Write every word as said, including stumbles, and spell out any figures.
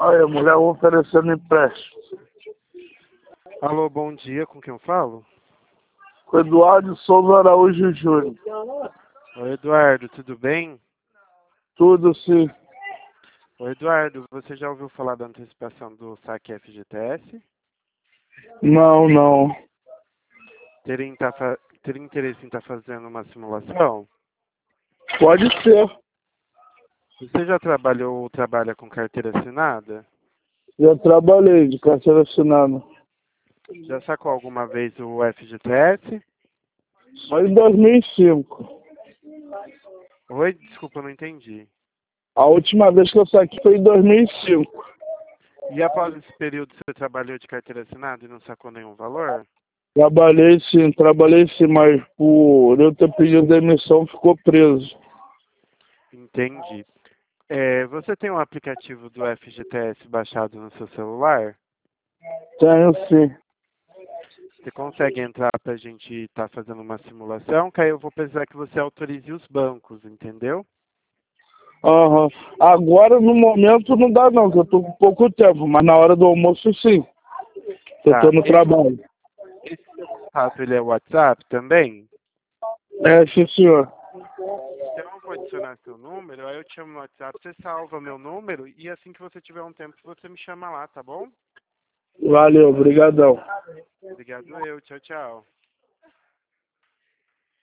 Olha, a mulher oferecendo empréstimo. Alô, bom dia, com quem eu falo? Com Eduardo Souza Araújo Júnior. Oi, Eduardo, tudo bem? Tudo sim. Oi, Eduardo, você já ouviu falar da antecipação do saque F G T S? Não, não. Teria, em tá fa- teria interesse em estar fazendo uma simulação? Pode ser. Você já trabalhou ou trabalha com carteira assinada? Já trabalhei de carteira assinada. Já sacou alguma vez o F G T S? Só em dois mil e cinco. Oi, desculpa, não entendi. A última vez que eu saquei foi em dois mil e cinco. E após esse período você trabalhou de carteira assinada e não sacou nenhum valor? Trabalhei sim, trabalhei sim, mas por eu ter pedido demissão ficou preso. Entendi. É, você tem um aplicativo do F G T S baixado no seu celular? Tenho sim. Você consegue entrar para a gente estar fazendo uma simulação? Que aí eu vou precisar que você autorize os bancos, entendeu? Aham. Agora, no momento, não dá não, que eu tô com pouco tempo, mas na hora do almoço, sim. Eu tô Tá. no Esse, trabalho. esse seu contato, ele é o WhatsApp também? É, sim, senhor. Então eu vou adicionar seu número, aí eu te chamo no WhatsApp, você salva meu número e assim que você tiver um tempo, você me chama lá, tá bom? Valeu, obrigadão. Obrigado eu, tchau, tchau.